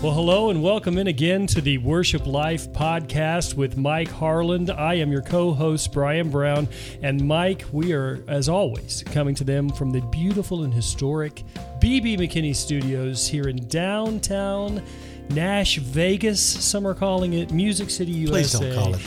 Well, hello and welcome in again to the Worship Life podcast with Mike Harland. I am your co-host, Brian Brown. And Mike, we are, as always, coming to them from the beautiful and historic B.B. McKinney Studios here in downtown Nash Vegas. Some are calling it Music City, USA. Please don't call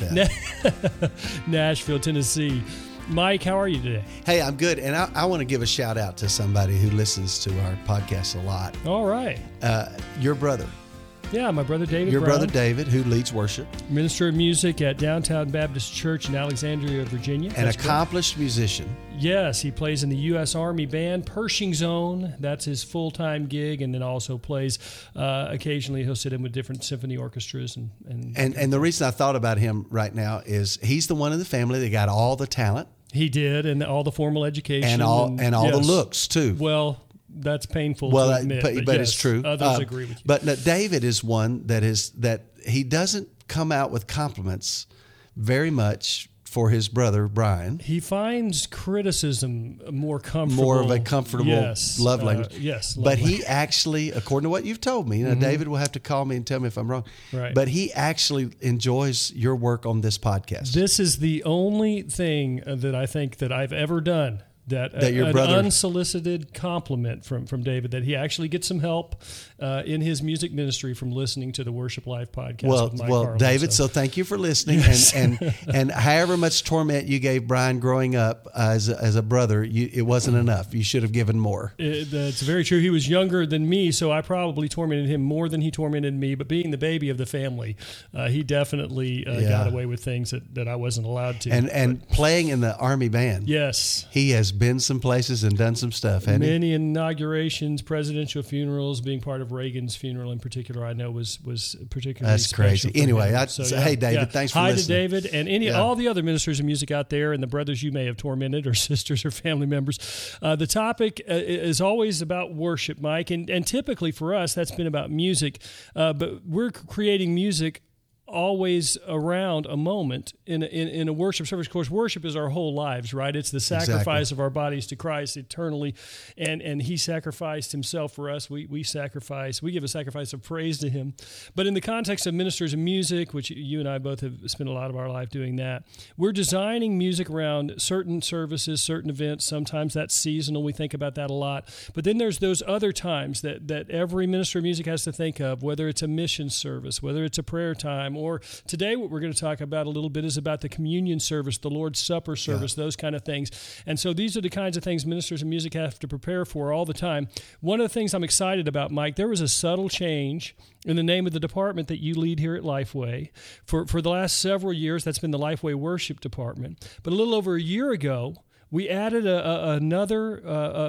it that. Nashville, Tennessee. Mike, how are you today? Hey, I'm good. And I want to give a shout out to somebody who listens to our podcast a lot. All right. Your brother. Yeah, my brother David Your Brown, brother David, who leads worship. Minister of Music at Downtown Baptist Church in Alexandria, Virginia. An accomplished musician. Yes, he plays in the U.S. Army Band, Pershing Zone. That's his full-time gig, and then also plays occasionally. He'll sit in with different symphony orchestras. And the reason I thought about him right now is he's the one in the family that got all the talent. He did, and all the formal education. And all the looks, too. Well, that's painful to admit. But yes, it's true. Others agree with you. But David is one that he doesn't come out with compliments very much for his brother, Brian. He finds criticism more comfortable. More of a comfortable love language. Yes. But he actually, according to what you've told me, David will have to call me and tell me if I'm wrong. Right. But he actually enjoys your work on this podcast. This is the only thing that I think that I've ever done that your brother, unsolicited compliment from David, that he actually gets some help in his music ministry from listening to the Worship Life podcast with Mike Harland. David, so thank you for listening. Yes. and however much torment you gave Brian growing up as a brother, it wasn't enough. You should have given more. That's very true. He was younger than me, so I probably tormented him more than he tormented me. But being the baby of the family, he definitely got away with things that I wasn't allowed to. And playing in the Army Band. Yes. He has been some places and done some stuff, hasn't he? Many inaugurations, presidential funerals, being part of Reagan's funeral in particular, I know was particularly That's crazy. Anyway, hey, David, thanks for listening. Hi to David and all the other ministers of music out there and the brothers you may have tormented or sisters or family members. The topic is always about worship, Mike, and typically for us, that's been about music, but we're creating music always around a moment in a worship service. Of course, worship is our whole lives, right? It's the sacrifice of our bodies to Christ eternally, and He sacrificed Himself for us. We give a sacrifice of praise to Him. But in the context of ministers of music, which you and I both have spent a lot of our life doing that, we're designing music around certain services, certain events. Sometimes that's seasonal. We think about that a lot. But then there's those other times that every minister of music has to think of, whether it's a mission service, whether it's a prayer time, or today what we're going to talk about a little bit is about the communion service, the Lord's Supper service, those kind of things. And so these are the kinds of things ministers of music have to prepare for all the time. One of the things I'm excited about, Mike, there was a subtle change in the name of the department that you lead here at Lifeway. For the last several years, that's been the Lifeway Worship Department. But a little over a year ago, we added another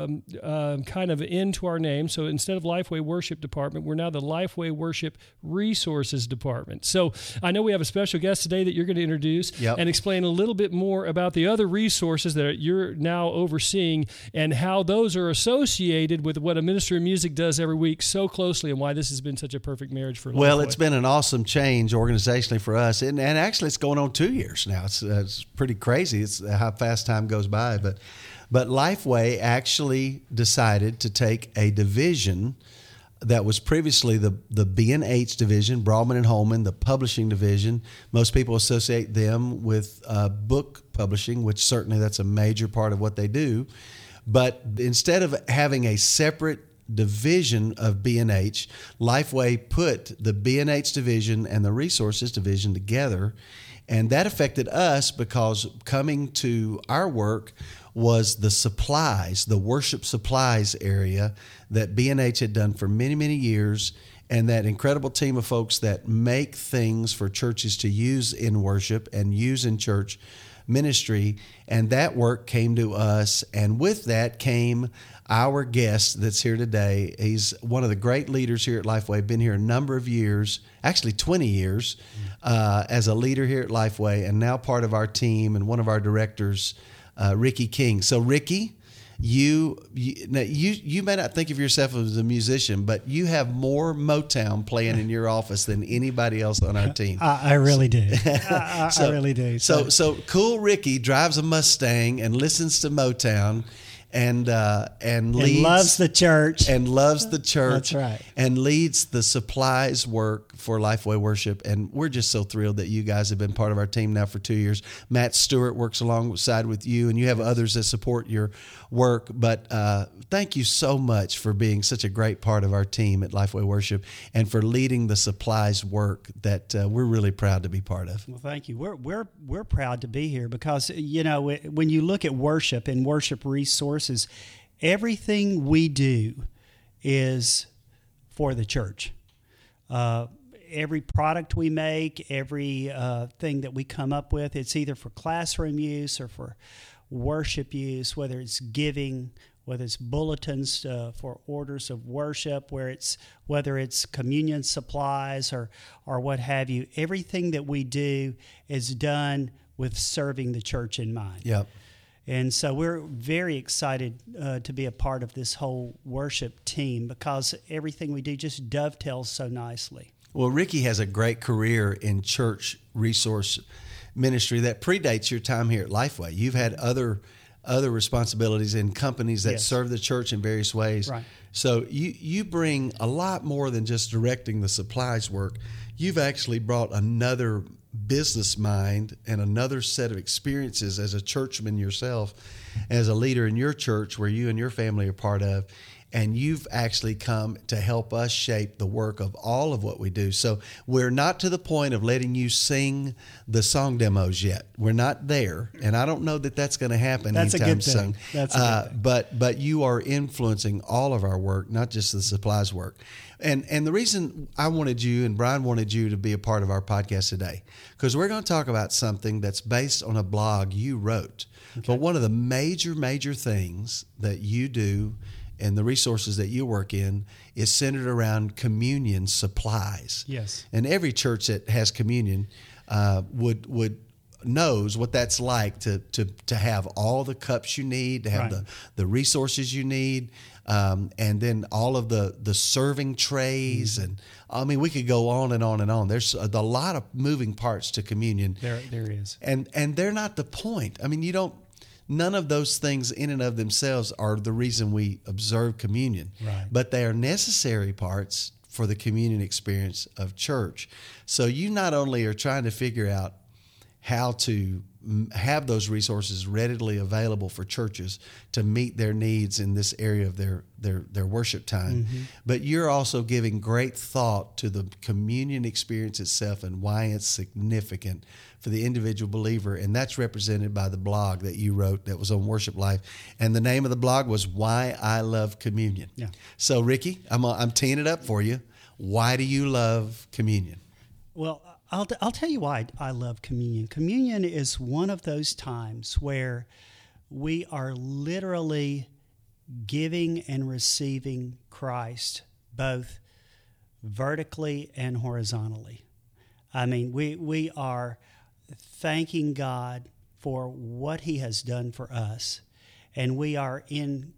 kind of end to our name. So instead of Lifeway Worship Department, we're now the Lifeway Worship Resources Department. So I know we have a special guest today that you're going to introduce and explain a little bit more about the other resources that you're now overseeing and how those are associated with what a minister of music does every week so closely, and why this has been such a perfect marriage for Lifeway. Well, it's been an awesome change organizationally for us, and actually it's going on 2 years now. It's pretty crazy. It's how fast time goes by. But Lifeway actually decided to take a division that was previously the B&H division, Broadman and Holman, the publishing division. Most people associate them with book publishing, which certainly that's a major part of what they do. But instead of having a separate division of B&H, Lifeway put the B&H division and the resources division together. And that affected us because coming to our work was the supplies, the worship supplies area that B&H had done for many, many years, and that incredible team of folks that make things for churches to use in worship and use in church ministry. And that work came to us, and with that came our guest that's here today. He's one of the great leaders here at Lifeway, been here a number of years, actually 20 years, as a leader here at Lifeway, and now part of our team and one of our directors, Ricky King. So Ricky, you may not think of yourself as a musician, but you have more Motown playing in your office than anybody else on our team. I really do. I really do. So cool Ricky drives a Mustang and listens to Motown. and leads, and loves the church. That's right. And leads the supplies work for Lifeway Worship. And we're just so thrilled that you guys have been part of our team now for 2 years. Matt Stewart works alongside with you, and you have others that support your work. But thank you so much for being such a great part of our team at Lifeway Worship and for leading the supplies work that we're really proud to be part of. Well, thank you. We're proud to be here because, you know, when you look at worship and worship resources, everything we do is for the church. Every product we make, every thing that we come up with, it's either for classroom use or for worship use, whether it's giving, whether it's bulletins for orders of worship, whether it's communion supplies or what have you. Everything that we do is done with serving the church in mind. Yep. And so we're very excited to be a part of this whole worship team because everything we do just dovetails so nicely. Well, Ricky has a great career in church resource ministry that predates your time here at Lifeway. You've had other responsibilities in companies that serve the church in various ways. Right. So you bring a lot more than just directing the supplies work. You've actually brought another business mind and another set of experiences as a churchman yourself, as a leader in your church where you and your family are part of. And you've actually come to help us shape the work of all of what we do. So we're not to the point of letting you sing the song demos yet. We're not there, and I don't know that that's going to happen anytime soon. That's a good thing. But you are influencing all of our work, not just the supplies work. And the reason I wanted you and Brian wanted you to be a part of our podcast today, because we're going to talk about something that's based on a blog you wrote. Okay. But one of the major things that you do and the resources that you work in is centered around communion supplies. Yes. And every church that has communion would knows what that's like to have all the cups you need, to have the resources you need, and then all of the serving trays. Mm-hmm. And I mean, we could go on and on and on. There's a lot of moving parts to communion. There is. And they're not the point. I mean, none of those things in and of themselves are the reason we observe communion. Right. But they are necessary parts for the communion experience of church. So you not only are trying to figure out how to have those resources readily available for churches to meet their needs in this area of their worship time, mm-hmm. but you're also giving great thought to the communion experience itself and why it's significant for the individual believer, and that's represented by the blog that you wrote that was on Worship Life, and the name of the blog was Why I Love Communion. Yeah. So, Ricky, I'm teeing it up for you. Why do you love communion? Well, I'll tell you why I love communion. Communion is one of those times where we are literally giving and receiving Christ both vertically and horizontally. I mean, we are thanking God for what He has done for us, and we are in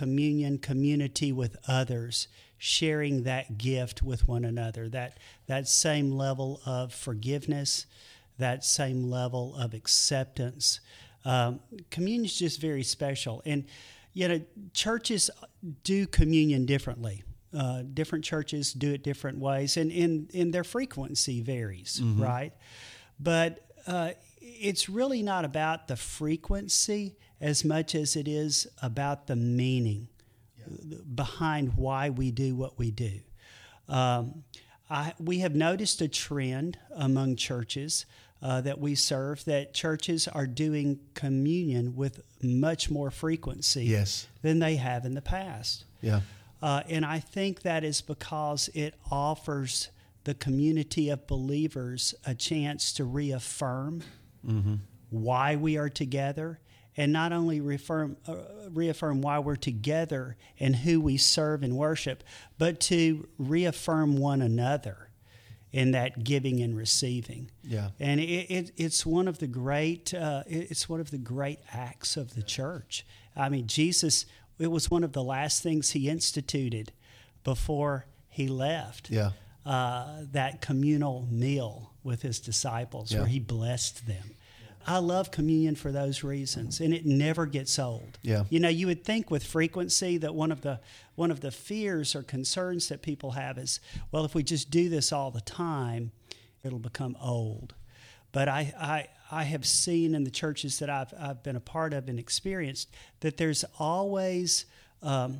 community with others, sharing that gift with one another, that same level of forgiveness, that same level of acceptance. Communion is just very special. And, churches do communion differently. Different churches do it different ways, and in their frequency varies, mm-hmm. right? But it's really not about the frequency as much as it is about the meaning behind why we do what we do. We have noticed a trend among churches that we serve that churches are doing communion with much more frequency than they have in the past. Yeah. And I think that is because it offers the community of believers a chance to reaffirm mm-hmm. why we are together, and not only reaffirm why we're together and who we serve and worship, but to reaffirm one another in that giving and receiving. Yeah. And it's one of the great acts of the church. I mean, Jesus, it was one of the last things He instituted before He left. Yeah. That communal meal with His disciples where He blessed them. I love communion for those reasons, and it never gets old. Yeah. You know, you would think with frequency that one of the fears or concerns that people have is, well, if we just do this all the time, it'll become old. But I have seen in the churches that I've been a part of and experienced that there's always a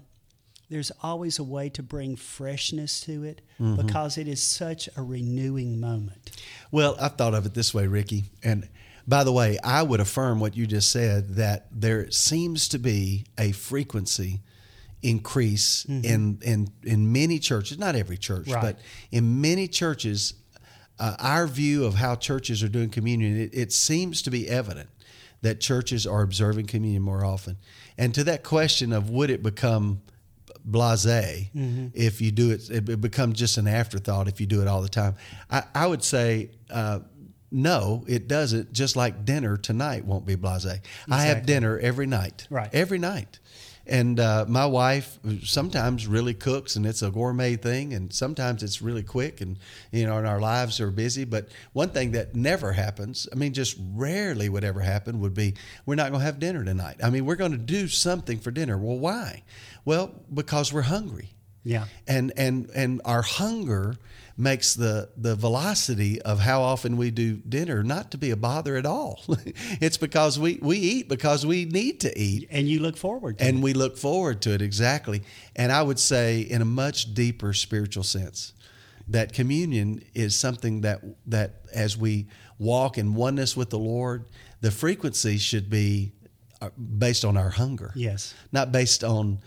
way to bring freshness to it, because it is such a renewing moment. Well, I've thought of it this way, Ricky. And by the way, I would affirm what you just said, that there seems to be a frequency increase in many churches, not every church, Right. but in many churches. Our view of how churches are doing communion, it seems to be evident that churches are observing communion more often. And to that question of would it become blasé if you do it, it becomes just an afterthought if you do it all the time. I would say no, it doesn't. Just like dinner tonight won't be blasé. Exactly. I have dinner every night. Right. Every night. And my wife sometimes really cooks, and it's a gourmet thing, and sometimes it's really quick, and and our lives are busy. But one thing that never happens, just rarely would ever happen, would be we're not going to have dinner tonight. We're going to do something for dinner. Well, why? Well, because we're hungry. Yeah. And our hunger makes the velocity of how often we do dinner not to be a bother at all. It's because we eat because we need to eat. And you look forward to it. And we look forward to it, exactly. And I would say in a much deeper spiritual sense, that communion is something that as we walk in oneness with the Lord, the frequency should be based on our hunger. Yes. Not based on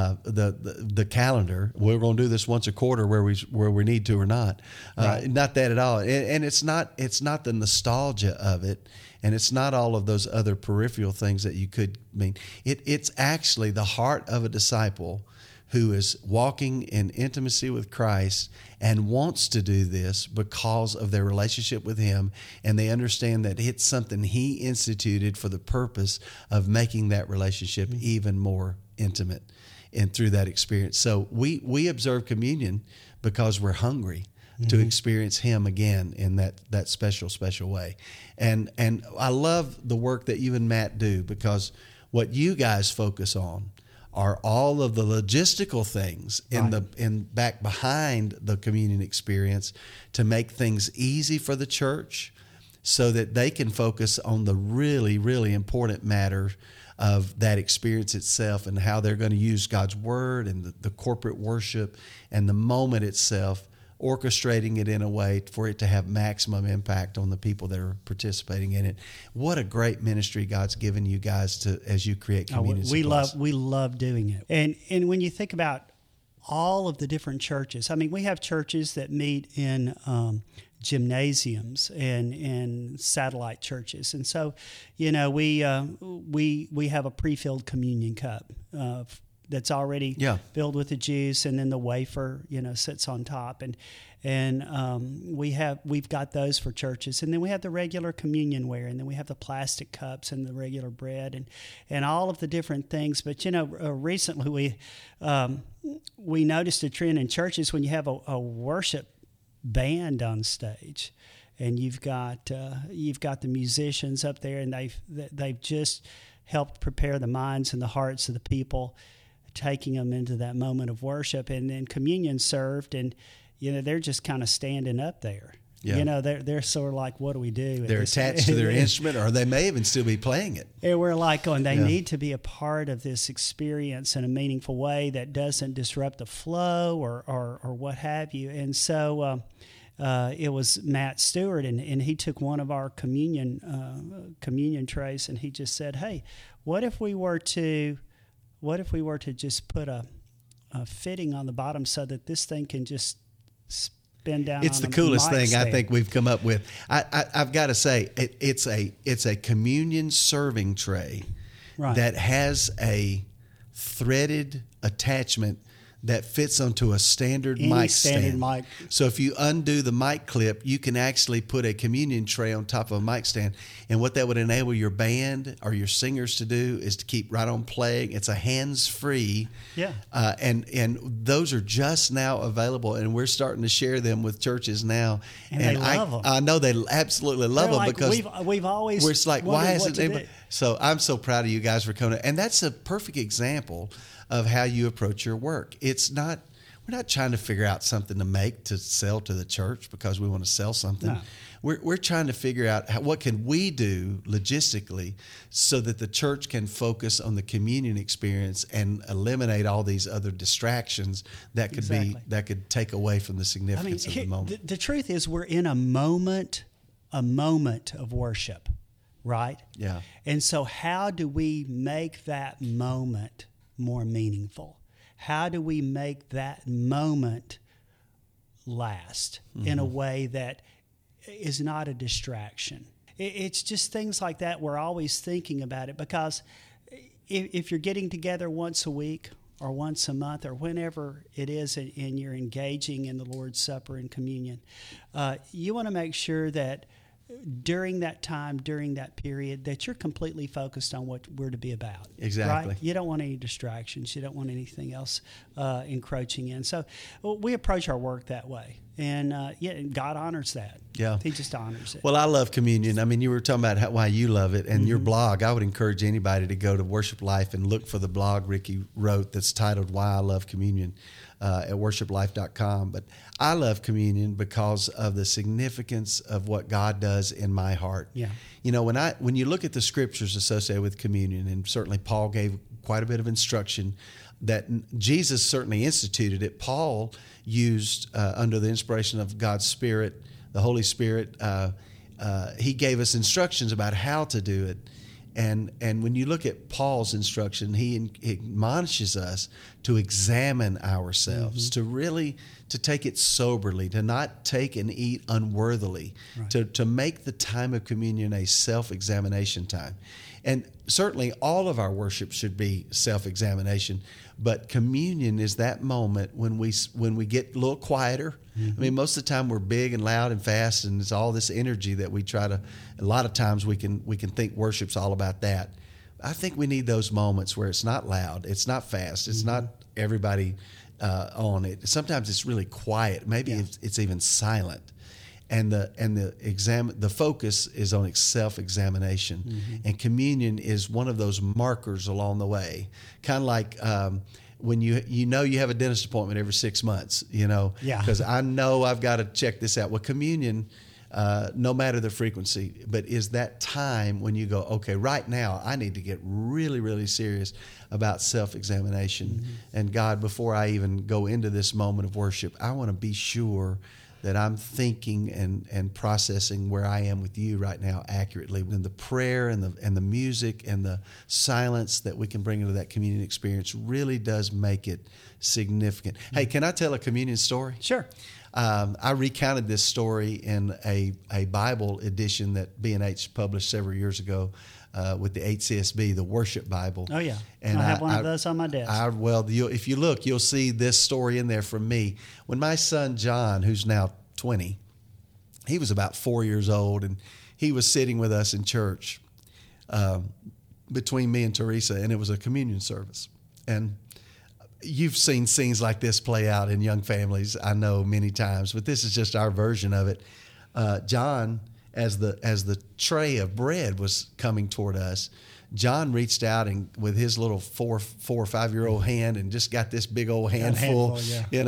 the calendar. We're going to do this once a quarter where we need to or not. Right. Not that at all. And it's not the nostalgia of it, and it's not all of those other peripheral things that you could mean. It's actually the heart of a disciple who is walking in intimacy with Christ and wants to do this because of their relationship with Him, and they understand that it's something He instituted for the purpose of making that relationship even more intimate and through that experience. So we observe communion because we're hungry to experience Him again in that special way. And I love the work that you and Matt do, because what you guys focus on are all of the logistical things in back behind the communion experience to make things easy for the church so that they can focus on the really, really important matter of that experience itself and how they're going to use God's Word and the corporate worship and the moment itself, orchestrating it in a way for it to have maximum impact on the people that are participating in it. What a great ministry God's given you guys as you create communion supplies. We love doing it. And when you think about all of the different churches, we have churches that meet in gymnasiums and in satellite churches, and so we have a pre-filled communion cup that's already filled with the juice, and then the wafer, sits on top, and we've got those for churches, and then we have the regular communion ware, and then we have the plastic cups and the regular bread, and all of the different things. But recently we noticed a trend in churches when you have a worship band on stage, and you've got the musicians up there, and they've just helped prepare the minds and the hearts of the people, taking them into that moment of worship, and then communion served, and they're just kind of standing up there. Yeah. They're sort of like, what do we do? They're attached to their instrument, or they may even still be playing it. And we're like going, they need to be a part of this experience in a meaningful way that doesn't disrupt the flow or what have you. And so it was Matt Stewart, and he took one of our communion trays, and he just said, hey, what if we were to just put a fitting on the bottom so that this thing can just spin down? It's the coolest thing I think we've come up with. I've got to say, it's a communion serving tray that has a threaded attachment that fits onto a standard Any mic standard stand. mic. So if you undo the mic clip, you can actually put a communion tray on top of a mic stand. And what that would enable your band or your singers to do is to keep right on playing. It's a hands-free. Yeah. And those are just now available, and we're starting to share them with churches now. And they love them. I know they absolutely love them, Like, because we've always we're just like, why wondered isn't what to anybody? do. So I'm so proud of you guys for coming. And that's a perfect example of how you approach your work. We're not trying to figure out something to make to sell to the church because we want to sell something. No. We're trying to figure out what can we do logistically so that the church can focus on the communion experience and eliminate all these other distractions that could take away from the significance of the moment. The truth is, we're in a moment of worship, right? Yeah. And so how do we make that moment more meaningful? How do we make that moment last in a way that is not a distraction? It's just things like that. We're always thinking about it, because if you're getting together once a week or once a month or whenever it is, and you're engaging in the Lord's Supper and communion, you want to make sure that during that time, during that period, that you're completely focused on what we're to be about. Exactly. Right? You don't want any distractions. You don't want anything else encroaching in. So we approach our work that way. And God honors that. Yeah. He just honors it. Well, I love communion. I mean, you were talking about why you love it, and your blog. I would encourage anybody to go to Worship Life and look for the blog Ricky wrote that's titled "Why I Love Communion" at worshiplife.com. But I love communion because of the significance of what God does in my heart. Yeah. You know, when you look at the scriptures associated with communion, and certainly Paul gave quite a bit of instruction, that Jesus certainly instituted it. Paul used, under the inspiration of God's Spirit, the Holy Spirit, he gave us instructions about how to do it. And when you look at Paul's instruction, he admonishes us to examine ourselves, to take it soberly, to not take and eat unworthily, right. to make the time of communion a self-examination time. And certainly all of our worship should be self-examination, but communion is that moment when we get a little quieter. I mean, most of the time we're big and loud and fast, and it's all this energy that we try to. A lot of times we can think worship's all about that. I think we need those moments where it's not loud, it's not fast, it's not everybody on it. Sometimes it's really quiet. Maybe it's even silent. And the focus is on self-examination, and communion is one of those markers along the way. Kind of like when you have a dentist appointment every 6 months, because I know I've got to check this out. Well, communion, no matter the frequency, but is that time when you go, okay, right now I need to get really, really serious about self-examination. And God, before I even go into this moment of worship, I want to be sure that I'm thinking and processing where I am with you right now accurately. And the prayer and the music and the silence that we can bring into that communion experience really does make it significant. Hey, can I tell a communion story? Sure. I recounted this story in a Bible edition that B&H published several years ago with the HCSB, the Worship Bible. Oh, yeah. And I have one of those on my desk. If you look, you'll see this story in there from me. When my son John, who's now 20, he was about 4 years old, and he was sitting with us in church between me and Teresa, and it was a communion service. And you've seen scenes like this play out in young families, I know, many times, but this is just our version of it. John, as the tray of bread was coming toward us, John reached out and with his little 4 or 5 year old hand and just got this big old handful,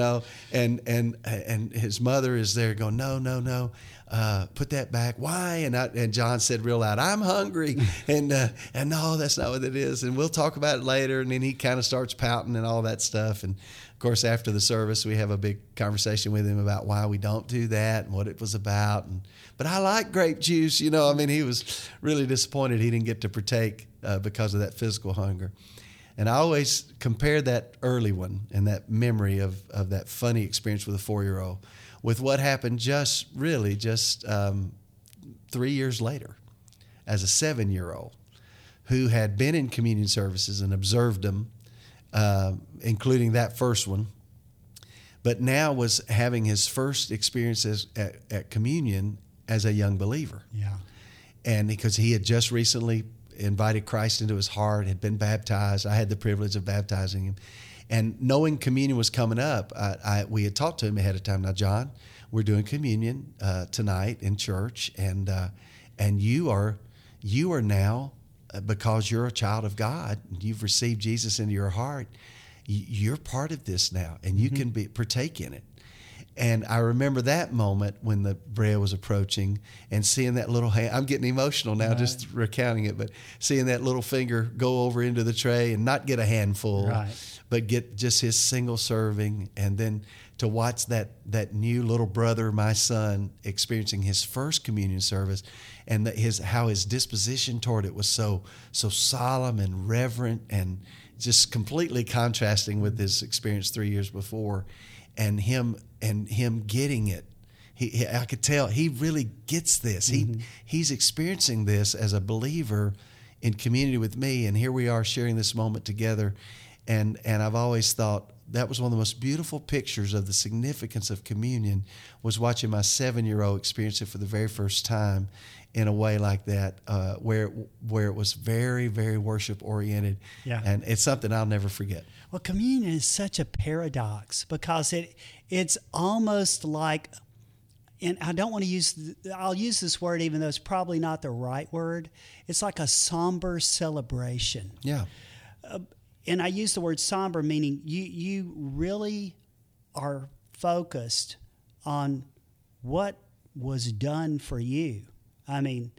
and his mother is there going, no, put that back. Why? And John said real loud, I'm hungry. and no, that's not what it is. And we'll talk about it later. And then he kind of starts pouting and all that stuff. And of course, after the service, we have a big conversation with him about why we don't do that and what it was about. But I like grape juice, he was really disappointed he didn't get to partake because of that physical hunger. And I always compare that early one and that memory of that funny experience with a 4-year-old with what happened just 3 years later as a 7-year-old who had been in communion services and observed them, including that first one, but now was having his first experiences at communion as a young believer. Yeah. And because he had just recently invited Christ into his heart, had been baptized. I had the privilege of baptizing him. And knowing communion was coming up, we had talked to him ahead of time. Now, John, we're doing communion tonight in church, and you are now, because you're a child of God, you've received Jesus into your heart, you're part of this now, and you can partake in it. And I remember that moment when the bread was approaching and seeing that little hand. I'm getting emotional now just recounting it, but seeing that little finger go over into the tray and not get a handful, but get just his single serving. And then to watch that new little brother, my son, experiencing his first communion service, and how his disposition toward it was so solemn and reverent, and just completely contrasting with his experience 3 years before. And him getting it, I could tell he really gets this. He's experiencing this as a believer in community with me, and here we are sharing this moment together. And I've always thought that was one of the most beautiful pictures of the significance of communion, was watching my 7-year-old experience it for the very first time in a way like that, where it was very, very worship oriented. Yeah. And it's something I'll never forget. Well, communion is such a paradox because it's almost like, and I don't want to I'll use this word even though it's probably not the right word. It's like a somber celebration. Yeah. And I use the word somber meaning you really are focused on what was done for you. I mean,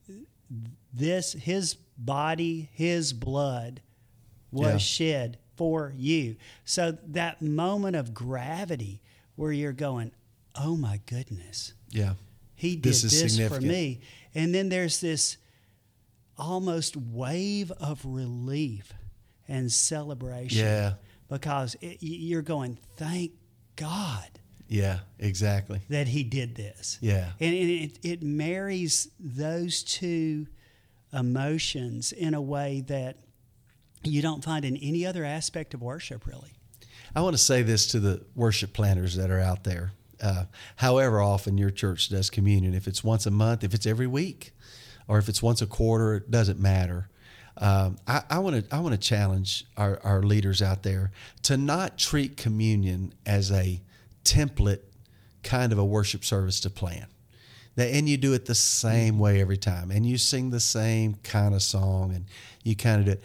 his body, his blood was shed for you. So that moment of gravity where you're going, oh my goodness. Yeah. He did this for me. And then there's this almost wave of relief and celebration. Yeah. Because you're going, thank God. Yeah, exactly. That he did this. Yeah. And it marries those two emotions in a way that you don't find in any other aspect of worship, really. I want to say this to the worship planners that are out there. However often your church does communion, if it's once a month, if it's every week, or if it's once a quarter, it doesn't matter. I want to challenge our leaders out there to not treat communion as a template kind of a worship service to plan. And you do it the same way every time, and you sing the same kind of song, and you kind of do it.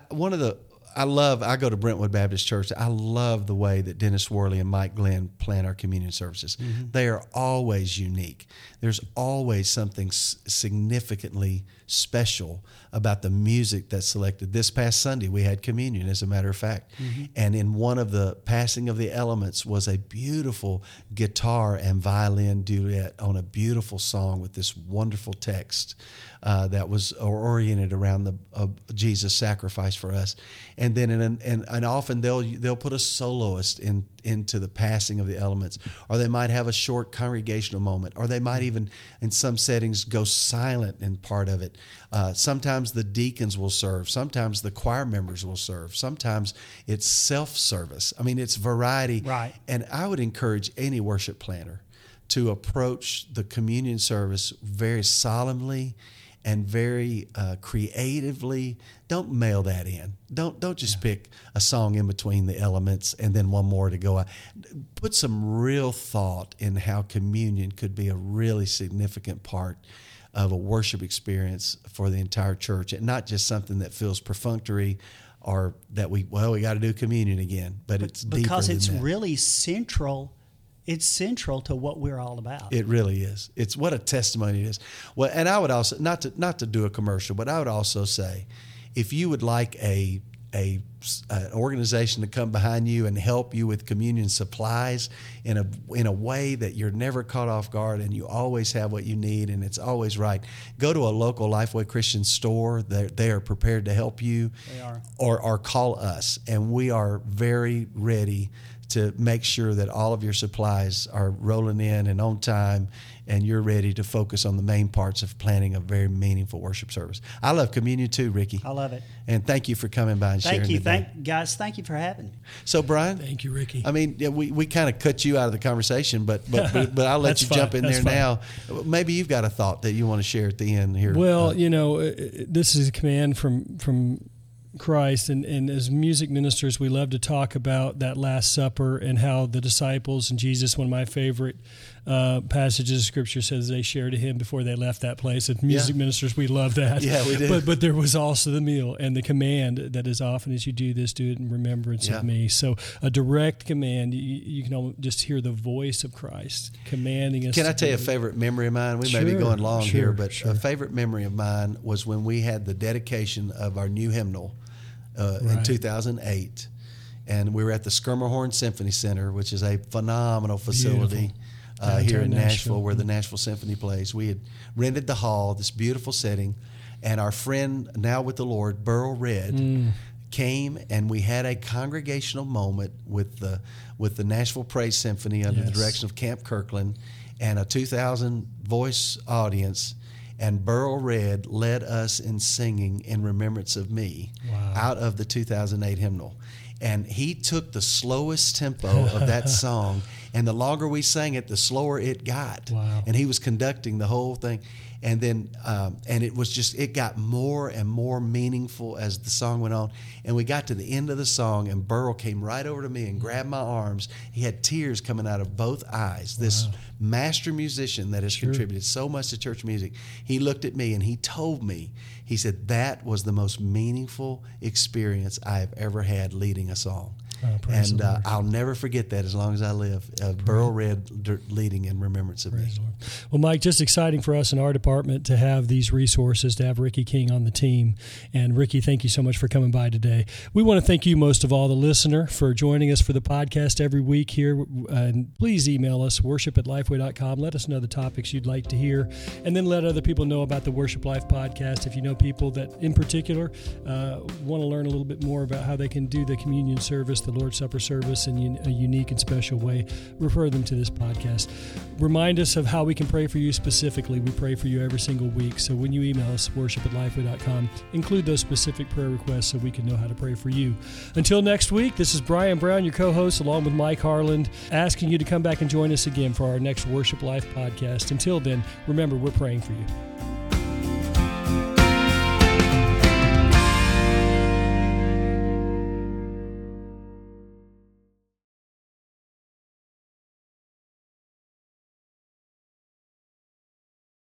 I go to Brentwood Baptist Church. I love the way that Dennis Worley and Mike Glenn plan our communion services. They are always unique. There's always something significantly special about the music that's selected. This past Sunday, we had communion, as a matter of fact. And in one of the passing of the elements was a beautiful guitar and violin duet on a beautiful song with this wonderful text that was oriented around the Jesus' sacrifice for us. And then and often they'll put a soloist into the passing of the elements, or they might have a short congregational moment, or they might even in some settings go silent in part of it. Sometimes the deacons will serve, sometimes the choir members will serve, sometimes it's self-service. I mean, it's variety. Right. And I would encourage any worship planner to approach the communion service very solemnly and very creatively. Don't mail that in. Don't just pick a song in between the elements and then one more to go out. Put some real thought in how communion could be a really significant part of a worship experience for the entire church, and not just something that feels perfunctory or that we got to do communion again. But it's deeper because than it's that. really central. It's central to what we're all about. It really is. It's what a testimony it is. Well, and I would also not to do a commercial, but I would also say, if you would like an organization to come behind you and help you with communion supplies in a way that you're never caught off guard and you always have what you need and it's always right, go to a local Lifeway Christian store. They are prepared to help you. They are. Or call us, and we are very ready to make sure that all of your supplies are rolling in and on time and you're ready to focus on the main parts of planning a very meaningful worship service. I love communion too, Ricky. I love it. And thank you for coming by and sharing today. Guys, thank you for having me. So, Brian. Thank you, Ricky. I mean, we kind of cut you out of the conversation, but I'll let you jump in there now. Maybe you've got a thought that you want to share at the end here. Well, this is a command from Christ, and as music ministers, we love to talk about that Last Supper and how the disciples and Jesus, one of my favorite passages of Scripture, says they shared to him before they left that place. As music ministers, we love that. Yeah, we do. But there was also the meal and the command that as often as you do this, do it in remembrance of me. So a direct command, you can just hear the voice of Christ commanding us. Can I tell you a favorite memory of mine? We may be going long here, but a favorite memory of mine was when we had the dedication of our new hymnal in 2008. And we were at the Schermerhorn Symphony Center, which is a phenomenal facility here in Nashville, where the Nashville Symphony plays. We had rented the hall, this beautiful setting, and our friend, now with the Lord, Burl Red, came, and we had a congregational moment with the Nashville Praise Symphony under the direction of Camp Kirkland, and a 2,000 voice audience. And Burl Red led us in singing In Remembrance of Me out of the 2008 hymnal. And he took the slowest tempo of that song, and the longer we sang it, the slower it got. Wow. And he was conducting the whole thing. And then, and it got more and more meaningful as the song went on. And we got to the end of the song, and Burl came right over to me and grabbed my arms. He had tears coming out of both eyes. This master musician that has contributed so much to church music. He looked at me and he told me, he said, that was the most meaningful experience I have ever had leading a song. And I'll never forget that as long as I live. Burl Red leading In Remembrance of Me. Well, Mike, just exciting for us in our department to have these resources, to have Ricky King on the team. And Ricky, thank you so much for coming by today. We want to thank you most of all, the listener, for joining us for the podcast every week here. And please email us, worship@lifeway.com. Let us know the topics you'd like to hear. And then let other people know about the Worship Life podcast. If you know people that in particular want to learn a little bit more about how they can do the communion service, the Lord's Supper service in a unique and special way, refer them to this podcast. Remind us of how we can pray for you specifically. We pray for you every single week. So when you email us, worship@lifeway.com, include those specific prayer requests so we can know how to pray for you. Until next week, this is Brian Brown, your co-host, along with Mike Harland, asking you to come back and join us again for our next Worship Life podcast. Until then, remember, we're praying for you.